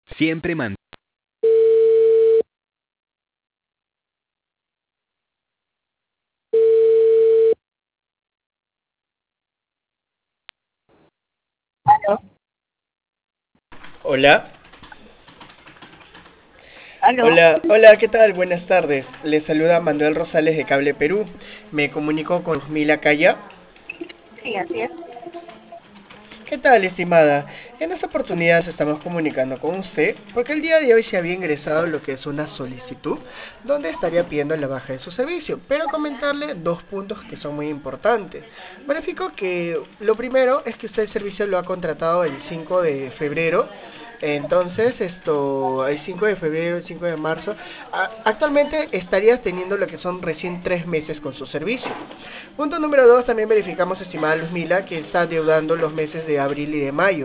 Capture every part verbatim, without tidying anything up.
Siempre man. ¿Aló? Hola, ¿Aló? hola, hola, ¿qué tal? Buenas tardes. Les saluda Manuel Rosales de Cable Perú. Me comunico con Mila Calla. Sí, así es. ¿Qué tal, estimada? En esta oportunidad nos estamos comunicando con usted porque el día de hoy se había ingresado lo que es una solicitud donde estaría pidiendo la baja de su servicio, pero comentarle dos puntos que son muy importantes. Verifico que lo primero es que usted el servicio lo ha contratado el cinco de febrero. Entonces, esto, el cinco de febrero, el cinco de marzo, a- actualmente estarías teniendo lo que son recién tres meses con su servicio. Punto número dos, también verificamos, estimada Luzmila, que está deudando los meses de abril y de mayo.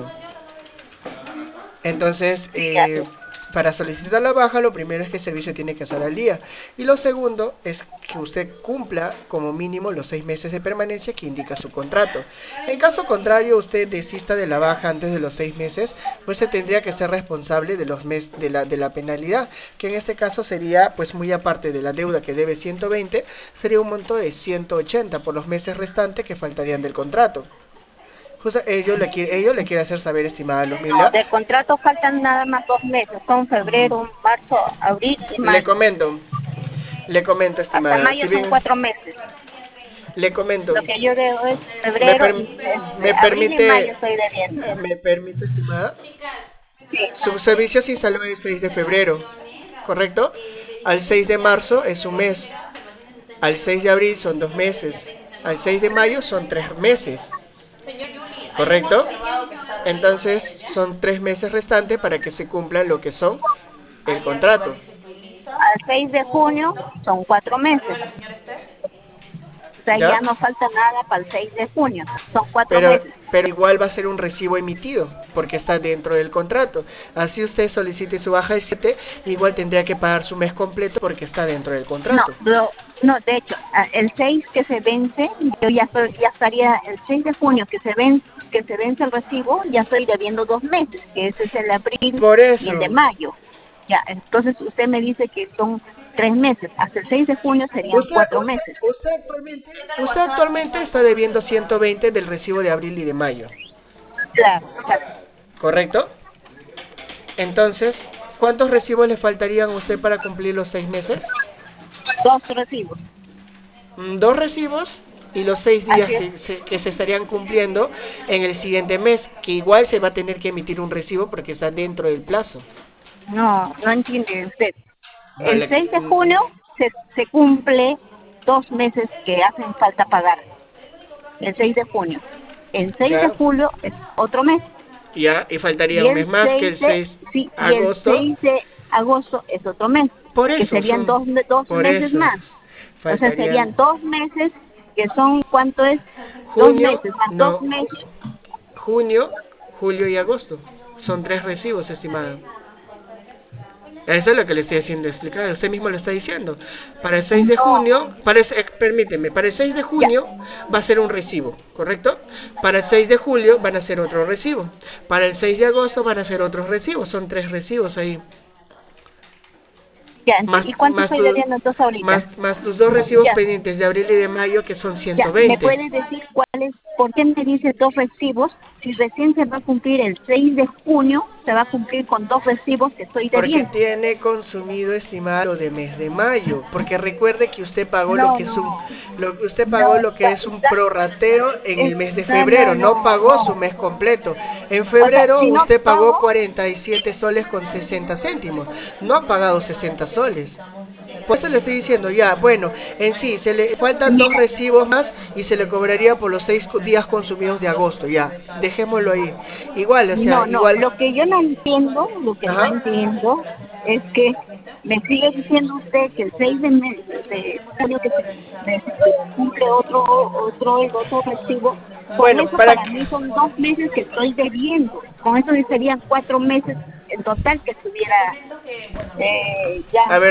Entonces, Sí, así eh, es. para solicitar la baja, lo primero es que el servicio tiene que estar al día. Y lo segundo es que usted cumpla como mínimo los seis meses de permanencia que indica su contrato. En caso contrario, usted desista de la baja antes de los seis meses, pues se tendría que ser responsable de los mes de la, de la penalidad, que en este caso sería, pues muy aparte de la deuda que debe ciento veinte, sería un monto de ciento ochenta por los meses restantes que faltarían del contrato. Justo ello le quiere, ello le quiere hacer saber, estimada No, Luzmila. del contrato faltan nada más dos meses. Son febrero, marzo, abril y Le mayo. comento, le comento, Hasta estimada, si mayo son bien cuatro meses. le comento, Lo que yo debo es me, febrero per- y este, me abril y mayo permite, estoy debiendo. me permite, estimada, Sí, su servicio se instaló el seis de febrero, ¿correcto? Al seis de marzo es un mes, al seis de abril son dos meses, al seis de mayo son tres meses, ¿correcto? Entonces son tres meses restantes para que se cumpla lo que son el contrato. al seis de junio son cuatro meses. O sea, ¿Ya? ya no falta nada para el seis de junio. Son cuatro Pero, meses. pero igual va a ser un recibo emitido porque está dentro del contrato. Así usted solicite su baja el siete, igual tendría que pagar su mes completo porque está dentro del No, contrato. lo, no, de hecho, a- el seis que se vence, yo ya, estoy- ya estaría, el seis de junio que se vence, que se vence el recibo, ya estoy debiendo dos meses, que ese es el abril Por y el de eso, mayo. Ya, entonces usted me dice que son tres meses, hasta el seis de junio serían usted, cuatro usted, meses. usted, actualmente, usted actualmente está debiendo ciento veinte del recibo de abril y de mayo, Claro, exacto. ¿correcto? Entonces, ¿cuántos recibos le faltarían a usted para cumplir los seis meses? Dos recibos, Mm, Dos recibos y los seis días así es. que se, que se estarían cumpliendo en el siguiente mes, que igual se va a tener que emitir un recibo porque está dentro del plazo. No, no entiende usted. No, El le- seis de mm, junio se, se cumple dos meses que hacen falta pagar, el seis de junio. El seis de ya, julio es otro mes. ya, y faltaría Y un el mes más que seis el de, seis de sí, y el agosto. seis de agosto es otro mes, Por que eso, serían son, dos, me- dos por meses eso, más. O sea, faltarían serían dos meses, que son, ¿cuánto es? Dos junio, meses, más dos no, ju- meses. junio, julio y agosto. Son tres recibos, estimada. Eso es lo que le estoy haciendo explicar. Usted mismo lo está diciendo. Para el seis de No, junio, para el- eh, permíteme, para el seis de ya, junio va a ser un recibo, ¿correcto? Para el seis de julio van a ser otro recibo. Para el seis de agosto van a ser otros recibos. Son tres recibos ahí. ya. enti- Más, ¿Y cuánto más, estoy tu- debiendo entonces ahorita? más, más tus dos recibos Ya, pendientes de abril y de mayo que son ya. ciento ¿Me veinte. puede decir cuál es, por qué me dice dos recibos? Si recién se va a cumplir el seis de junio, se va a cumplir con dos recibos que estoy Porque debiendo. tiene consumido, estimado, de mes de mayo. Porque recuerde que usted pagó lo No, que es un, no, lo que usted no, pagó lo que está, es un está, prorrateo en el mes de está, no, febrero. No no, pagó su no. mes completo. En O sea, febrero si no usted pagó pago, cuarenta y siete soles con sesenta céntimos. No ha pagado sesenta soles. Por eso le estoy diciendo, ya, bueno, en sí, se le faltan dos mira, recibos más y se le cobraría por los seis días consumidos de agosto, ya, dejémoslo ahí. Igual, o sea, no, no, igual, lo que yo no entiendo, lo que no ajá. entiendo es que me sigue diciendo usted que el seis de, mes, de junio que se, me- se cumple otro, otro, el otro recibo. Con Bueno, eso para para que, mí son dos meses que estoy debiendo. Con eso serían cuatro meses en total que estuviera eh, ya. a ver,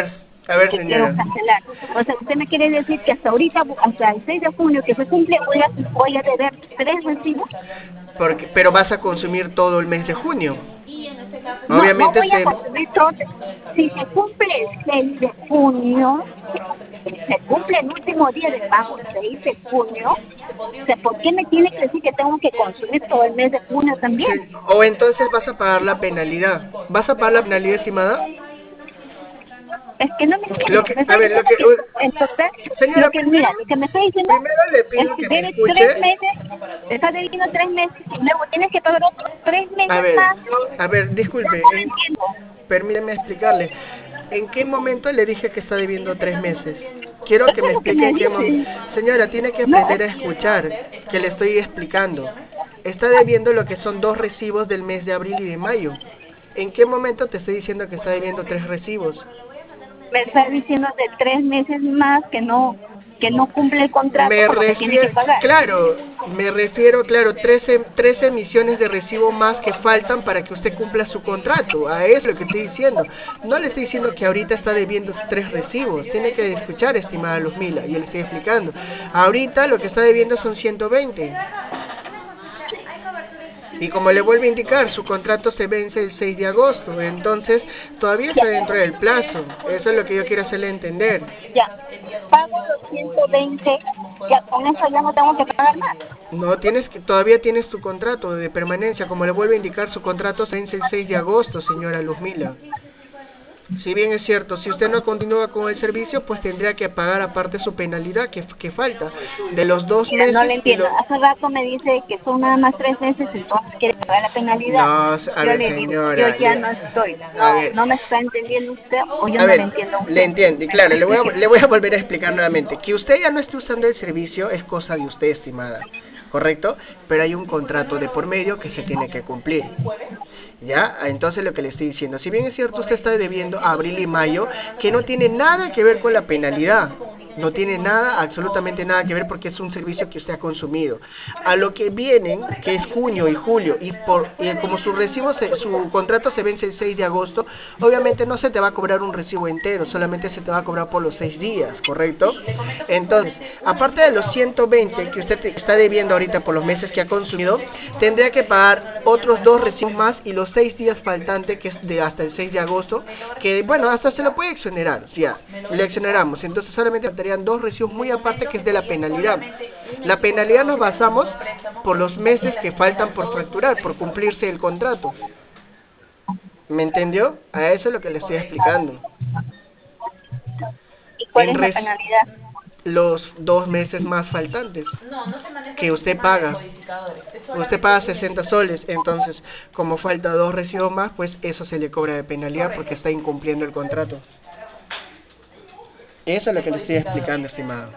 A ver, que quiero señora. cancelar. O sea, usted me quiere decir que hasta ahorita, hasta el seis de junio que se cumple, voy a, voy a deber tres recibos. Porque, pero vas a consumir todo el mes de junio. No, no Obviamente voy a se... consumir todo. Si se cumple el seis de junio, si se cumple el último día de pago, el seis de junio, o sea, ¿por qué me tiene que decir que tengo que consumir todo el mes de junio también? se- o entonces vas a pagar la penalidad. ¿Vas a pagar la penalidad, estimada? Es que no me Lo entiende. que, Me a está ver, lo diciendo que... que en total, Señora, lo que, primero, mira, lo que me está diciendo primero le es pido que que me debe tres escuche. meses, está debiendo tres meses y luego tienes que pagar otros tres A meses ver, más. a ver, Ya disculpe, no lo en- entiendo. permíteme explicarle. ¿En qué momento le dije que está debiendo tres meses? Quiero que Eso me es lo que explique me en qué momento. dice. Señora, tiene que No, aprender a es, escuchar, que le estoy explicando. Está debiendo lo que son dos recibos del mes de abril y de mayo. ¿En qué momento te estoy diciendo que está debiendo tres recibos? me está diciendo de tres meses más que no que no cumple el contrato Me por lo que tiene que refiero, pagar. claro, me refiero, claro, trece, trece emisiones de recibo más que faltan para que usted cumpla su contrato. A eso es lo que estoy diciendo. No le estoy diciendo que ahorita está debiendo tres recibos. Tiene que escuchar, estimada Luzmila, y yo le estoy explicando. Ahorita lo que está debiendo son ciento veinte. Y como le vuelvo a indicar, su contrato se vence el seis de agosto, entonces todavía Ya, está dentro del plazo. Eso es lo que yo quiero hacerle entender. ya. Pago los ciento veinte, ya con eso ya no tengo que pagar más. No, tienes que, todavía tienes tu contrato de permanencia. Como le vuelvo a indicar, su contrato se vence el seis de agosto, señora Luzmila. Si bien es cierto, si usted no continúa con el servicio, pues tendría que pagar aparte su penalidad que, que falta de los dos Mira, no le meses y entiendo. lo... Hace rato me dice que son nada más tres meses, entonces quiere pagar la penalidad. No, a Yo ver, le digo, yo señora, ya le- no estoy. a No, ver, no me está entendiendo usted o yo A no le ver, entiendo a le usted. entiendo, y Me claro, le voy, a, explique. le voy a volver a explicar nuevamente. Que usted ya no esté usando el servicio es cosa de usted, estimada, ¿correcto? Pero hay un contrato de por medio que se tiene que cumplir. ¿Ya? Entonces lo que le estoy diciendo, si bien es cierto usted está debiendo abril y mayo, que no tiene nada que ver con la penalidad. No tiene nada, absolutamente nada que ver porque es un servicio que usted ha consumido. A lo que vienen, que es junio y julio, y por y como su recibo, se- su contrato se vence el seis de agosto, obviamente no se te va a cobrar un recibo entero, solamente se te va a cobrar por los seis días, ¿correcto? Entonces, aparte de los ciento veinte que usted está debiendo ahorita por los meses que ha consumido, tendría que pagar otros dos recibos más y los seis días faltantes, que es de hasta el seis de agosto, que bueno, hasta se lo puede exonerar, ya, le exoneramos. Entonces solamente faltarían dos recibos muy aparte, que es de la penalidad. La penalidad nos basamos por los meses que faltan por facturar, por cumplirse el contrato. ¿Me entendió? A eso es lo que le estoy explicando. ¿Y cuál En es la res, penalidad? los dos meses más faltantes que usted paga. Usted paga sesenta soles, entonces como falta dos recibos más, pues eso se le cobra de penalidad porque está incumpliendo el contrato. Eso es lo que le estoy explicando, estimado.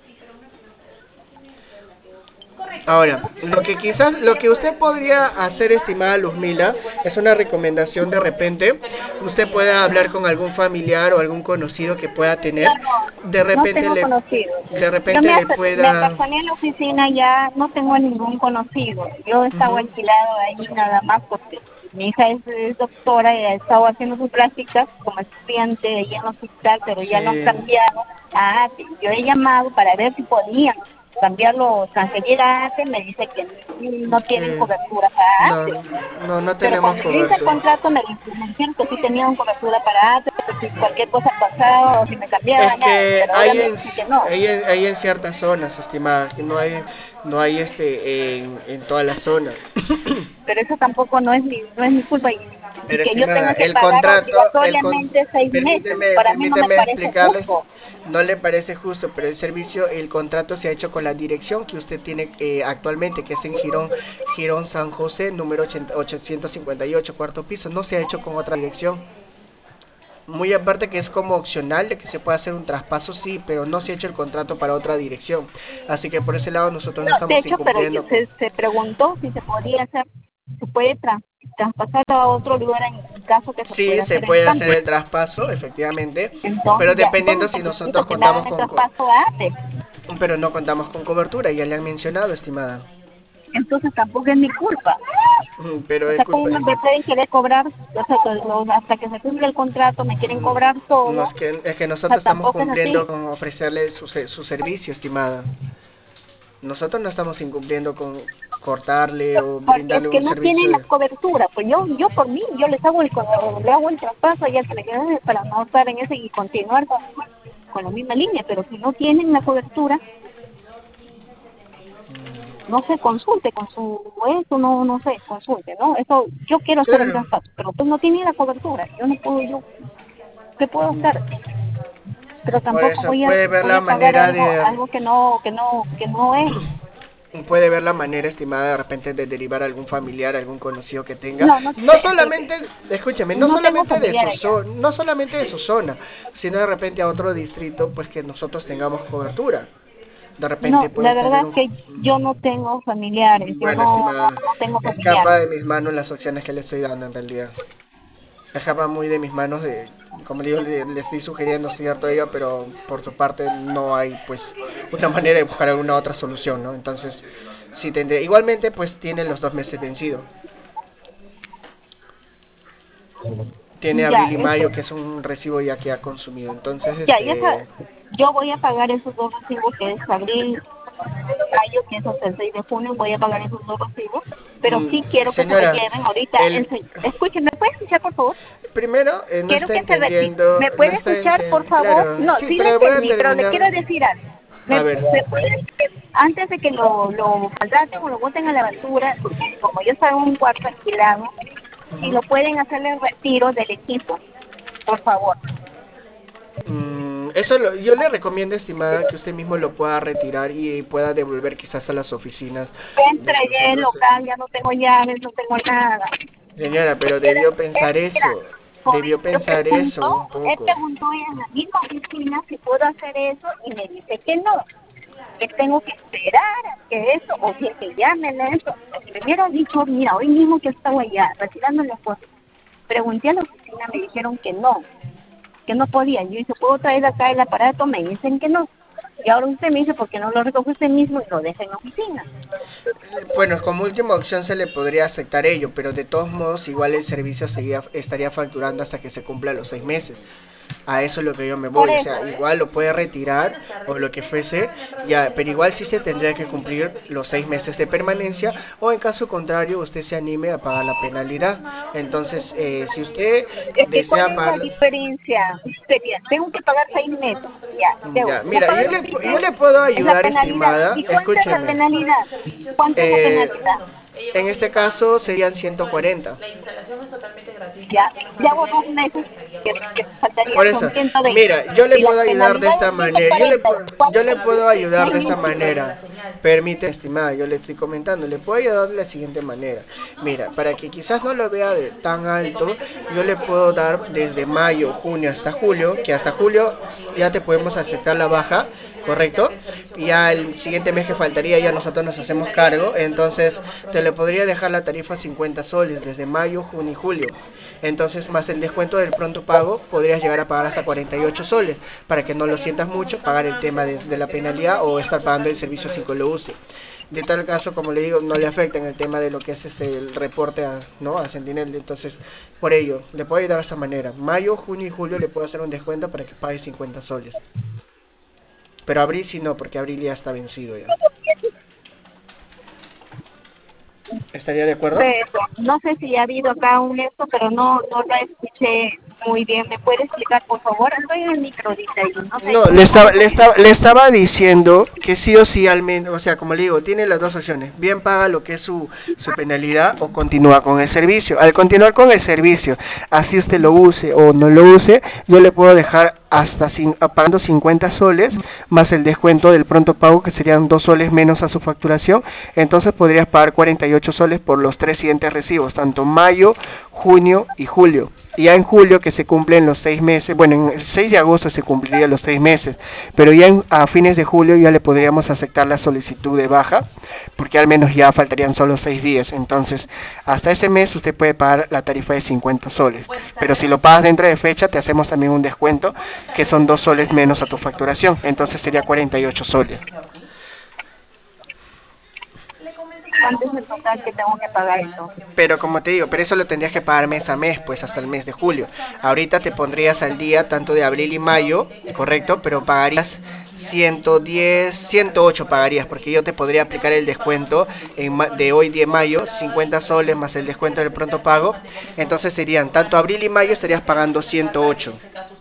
Ahora, lo que quizás, lo que usted podría hacer, estimada Luzmila, es una recomendación de repente. Usted pueda hablar con algún familiar o algún conocido que pueda No, tener. De no, no repente tengo le, conocidos. de Yo repente me, le aper- me pueda... apersoné en la oficina, ya no tengo ningún conocido. Yo estaba Ujú. alquilado ahí nada más porque mi hija es, es doctora y ha estado haciendo su práctica como estudiante ahí en el hospital, pero ya lo han Sí. cambiado a ATE. Yo he llamado para ver si podían cambiarlo, transferir a ATE, me dice que no tienen Sí. cobertura para No, ATE. no, no Pero tenemos cuando yo hice el cobertura. contrato me, me dijeron que sí tenían cobertura para ATE, que si cualquier cosa pasaba o si me Es cambiaba nada, que pero ahora hay me en, dicen que no. hay en, hay en ciertas zonas, estimada, que no hay, no hay este en, en toda la zona. Pero eso tampoco no es mi, no es mi culpa y, y Pero que yo estimada, tenga que el pagar contrato, el con, obligatoriamente seis meses, permíteme, para mí no me permíteme parece explicarles, justo. no le parece justo, pero el servicio, el contrato se ha hecho con la dirección que usted tiene eh, actualmente, que es en Girón, Girón San José, número ochenta ochocientos cincuenta y ocho, cuarto piso, no se ha hecho con otra dirección. Muy aparte que es como opcional de que se pueda hacer un traspaso, sí, pero no se ha hecho el contrato para otra dirección. Así que por ese lado nosotros no No, de estamos hecho, pero yo- incumpliendo con... se, se preguntó si se podía hacer, se puede tra- traspasar a otro lugar en caso que se Sí, pueda se hacer el puede hacer cambio. el traspaso, efectivamente, pero Entonces ya, dependiendo entonces si necesito nosotros que me contamos hagan el con... co- traspaso a ATE. Pero no contamos con cobertura, ya le han mencionado, estimada. Entonces tampoco es mi culpa. Mm, Pero O es sea, ¿cómo culpa de... me pueden querer cobrar? O sea, que lo- hasta que se cumple el contrato me quieren cobrar No, todo. es que, es que O sea, nosotros estamos tampoco es cumpliendo así. con ofrecerle su, se- su servicio, estimada. Nosotros no estamos incumpliendo con cortarle o Porque es brindarle que un no servicio tienen la de... cobertura. Pues yo, yo por mí, yo les hago el, cuando le hago el traspaso ya se le queda para no estar en ese y continuar con, con la misma línea. Pero si no tienen la cobertura, no se consulte con su eso, no, no sé, consulte, ¿no? Eso, yo quiero hacer el Claro, traspaso, pero pues no tiene la cobertura. Yo no puedo, yo, ¿qué puedo hacer? Pero por tampoco eso voy a, puede ver voy la a pagar manera algo, de... algo que no, que no, que no es. Puede ver la manera estimada de repente de derivar a algún familiar, algún conocido que tenga. No, no No sé, solamente, escúchame, no no tengo solamente de familiar su allá. zo- no solamente de su zona, sino de repente a otro distrito, pues que nosotros tengamos cobertura. De repente No, la puedes tener verdad un... es que yo no tengo familiares, yo Bueno, no, no, estimada, no tengo escapa familiares. de mis manos las opciones que le estoy dando en realidad. Escapa muy de mis manos de, como digo, le, le estoy sugiriendo cierto a ella, pero por su parte no hay pues una manera de buscar alguna otra solución, ¿no? Entonces, sí tendré, igualmente pues tiene los dos meses vencido. Tiene Ya, abril y este, mayo, que es un recibo ya que ha consumido. Entonces, ya, ya este, sabes, yo voy a pagar esos dos recibos que es abril, mayo, que es hasta el seis de junio, voy a pagar esos dos recibos, pero sí mm, quiero que se lo señora, lleven ahorita. el El, se- escúcheme, ¿me puede escuchar, por favor? primero eh, no Quiero está que se retire. entendiendo, ¿Me no puede está escuchar, por entendiendo, favor? claro, No, sí, sí le pero voy a entendí, pero le terminar. quiero decir algo. ¿Me, A ver, me puede, antes de que lo, lo maltraten o lo boten a la basura, porque como yo estaba en un cuarto alquilado, si ujú. lo pueden hacer el retiro del equipo, por favor. Mm, eso lo- yo le recomiendo, estimada, que usted mismo lo pueda retirar y pueda devolver quizás a las oficinas Ya de entregué el nosotros. local, ya no tengo llaves, no tengo nada. Señora, pero Mira, debió eh, pensar mira, eso. joven, Debió yo pensar eso un pregunto, él poco. preguntó en la misma oficina si puedo hacer eso y me dice que no, que tengo que esperar a que eso, o bien que llamen a eso. Si me hubiera dicho, mira, hoy mismo que estaba allá retirando las cosas, pregunté a la oficina, me dijeron que no, que no podía. Yo dije, ¿puedo traer acá el aparato? Me dicen que no. Y ahora usted me dice, ¿por qué no lo recoge usted mismo y lo deja en la oficina? Bueno, como última opción se le podría aceptar ello, pero de todos modos igual el servicio seguía, estaría facturando hasta que se cumpla los seis meses. A eso es lo que yo me Por voy, o eso. sea, igual lo puede retirar o lo que fuese, ya, pero igual sí se tendría que cumplir los seis meses de permanencia o en caso contrario usted se anime a pagar la penalidad. Entonces, eh, si usted Es que, ¿cuál desea es la pagar... diferencia? Sería, tengo que pagar seis meses. Ya, debo, Ya, debo mira, pagar yo los le, seis yo meses. le puedo Es la ayudar, penalidad. estimada, ¿Y cuánto es la escúcheme. penalidad? ¿Cuánto es la Eh, penalidad? en este caso serían ciento cuarenta. Ya, ya hago dos meses que, que Por faltarían son eso, ciento veinte. mira, yo le Y la puedo ayudar de penalidad esta es ciento manera. Yo le, cuarenta. pu- ¿Cuál yo es le el puedo ayudar de esta seis meses? manera. Permite, estimada, yo le estoy comentando. Le puedo ayudar de la siguiente manera. Mira, para que quizás no lo vea de tan alto, yo le puedo dar desde mayo, junio hasta julio, que hasta julio ya te podemos aceptar la baja, ¿correcto? Y ya el siguiente mes que faltaría ya nosotros nos hacemos cargo. Entonces te le podría dejar la tarifa cincuenta soles desde mayo, junio y julio. Entonces, más el descuento del pronto pago, podrías llegar a pagar hasta cuarenta y ocho soles, para que no lo sientas mucho, pagar el tema de, de la penalidad o estar pagando el servicio sin que lo use. De tal caso, como le digo, no le afecta en el tema de lo que es este, el reporte a, ¿no? a Sentinel. Entonces, por ello, le puedo ayudar de esta manera. Mayo, junio y julio le puedo hacer un descuento para que pague cincuenta soles. Pero abril sí no, porque abril ya está vencido ya. ¿Estaría de acuerdo? Eso. No sé si ha habido acá un esto, pero no, no lo escuché muy bien. ¿Me puede explicar, por favor? Estoy en el micro ahorita y no sé, No, no le estaba, escucho le muy bien. estaba, le estaba diciendo que sí o sí al menos, o sea, como le digo, tiene las dos opciones. Bien paga lo que es su, su penalidad o continúa con el servicio. Al continuar con el servicio, así usted lo use o no lo use, yo le puedo dejar hasta cin- pagando cincuenta soles más el descuento del pronto pago que serían dos soles menos a su facturación. Entonces podrías pagar cuarenta y ocho soles por los tres siguientes recibos, tanto mayo, junio y julio. Y ya en julio que se cumplen los seis meses, bueno, en el seis de agosto se cumplirían los seis meses, pero ya en, a fines de julio ya le podríamos aceptar la solicitud de baja, porque al menos ya faltarían solo seis días. Entonces, hasta ese mes usted puede pagar la tarifa de cincuenta soles, pero si lo pagas dentro de fecha, te hacemos también un descuento, que son dos soles menos a tu facturación, entonces sería cuarenta y ocho soles. ¿Cuánto es el total que tengo que pagar entonces? Pero como te digo, pero eso lo tendrías que pagar mes a mes, pues hasta el mes de julio. Ahorita te pondrías al día tanto de abril y mayo, correcto, pero pagarías ciento diez, ciento ocho pagarías, porque yo te podría aplicar el descuento en de hoy de mayo, cincuenta soles más el descuento del pronto pago. Entonces serían tanto abril y mayo estarías pagando ciento ocho.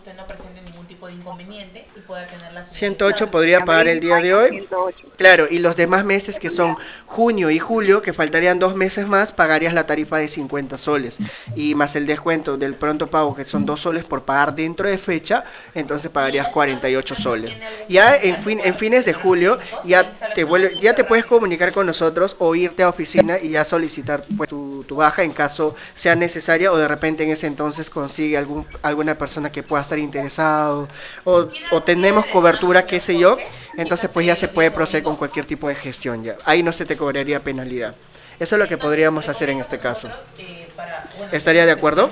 ciento ocho podría pagar Abril el y día de mayo, hoy. ciento ocho. Claro, y los demás meses que son junio y julio, que faltarían dos meses más, pagarías la tarifa de cincuenta soles. Y más el descuento del pronto pago, que son dos soles por pagar dentro de fecha, entonces pagarías cuarenta y ocho soles. Ya en, fin, en fines de julio ya te, vuelve, ya te puedes comunicar con nosotros o irte a oficina y ya solicitar pues, tu, tu baja en caso sea necesaria, o de repente en ese entonces consigue algún, alguna persona que pueda estar interesado, o, o tenemos cobertura, qué sé yo. Entonces pues ya se puede proceder con cualquier tipo de gestión ya. Ahí no se te cobraría penalidad. Eso es lo que podríamos hacer en este caso. ¿Estaría de acuerdo?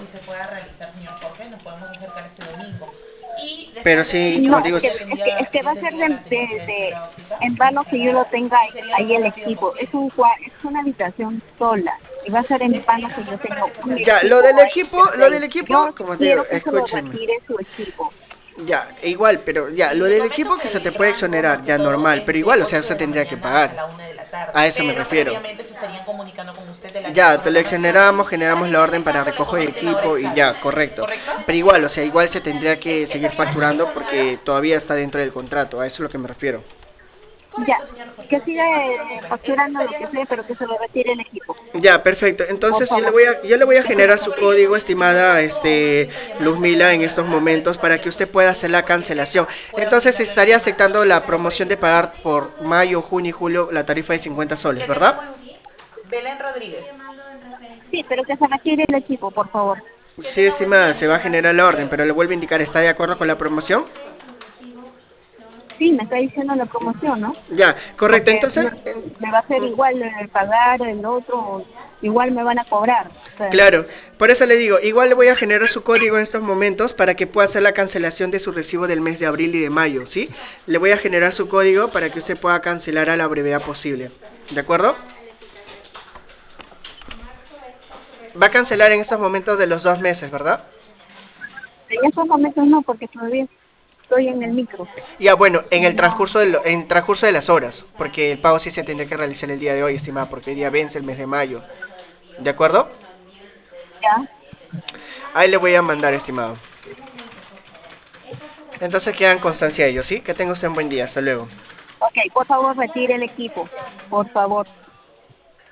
Pero sí, No, como digo, es que, es que, es que va a ser de, de, de- en vano que yo lo tenga ahí, ahí el equipo. Es un cua- es una habitación sola y va a ser en vano que yo tenga un ya, lo equipo del ahí equipo, desde lo ahí. del equipo, Yo como te digo, quiero que se lo escúchame. retire su equipo. Ya, igual, pero ya, lo del equipo que se te puede exonerar, ya normal, pero igual, o sea, se tendría que pagar. A eso me refiero. Ya, te lo exoneramos, generamos la orden para recoger el equipo y ya, correcto. Pero igual, o sea, igual se tendría que seguir facturando porque todavía está dentro del contrato, a eso es lo que me refiero. Ya, que siga eh, facturando lo que sea, pero que se lo retire el equipo, Ya, perfecto. por Entonces yo le favor. voy a, yo le voy a Que se lo generar su retire. código, estimada este, Luzmila, en estos momentos para que usted pueda hacer la cancelación. Entonces estaría aceptando la promoción de pagar por mayo, junio y julio la tarifa de cincuenta soles, ¿verdad? Belén Rodríguez. Sí, pero que se retire el equipo, por favor. Sí, estimada, se va a generar la orden, pero le vuelvo a indicar, ¿está de acuerdo con la promoción? Sí, me está diciendo la promoción, ¿no? Ya, correcto. Porque Entonces, me, me va a hacer igual el pagar el otro, igual me van a cobrar. O sea, claro, por eso le digo, igual le voy a generar su código en estos momentos para que pueda hacer la cancelación de su recibo del mes de abril y de mayo, ¿sí? Le voy a generar su código para que usted pueda cancelar a la brevedad posible, ¿de acuerdo? Va a cancelar en estos momentos de los dos meses, ¿verdad? en estos momentos no, porque todavía estoy en el micro. Ya, bueno, en el No, transcurso de, lo- en transcurso de las horas, porque el pago sí se tendría que realizar el día de hoy, estimada, porque el día vence el mes de mayo, ¿de acuerdo? ya. Ahí le voy a mandar, estimado. Entonces quedan constancia de ello, ¿sí? Que tenga usted un buen día, hasta luego. Ok, por favor, retire el equipo, por favor.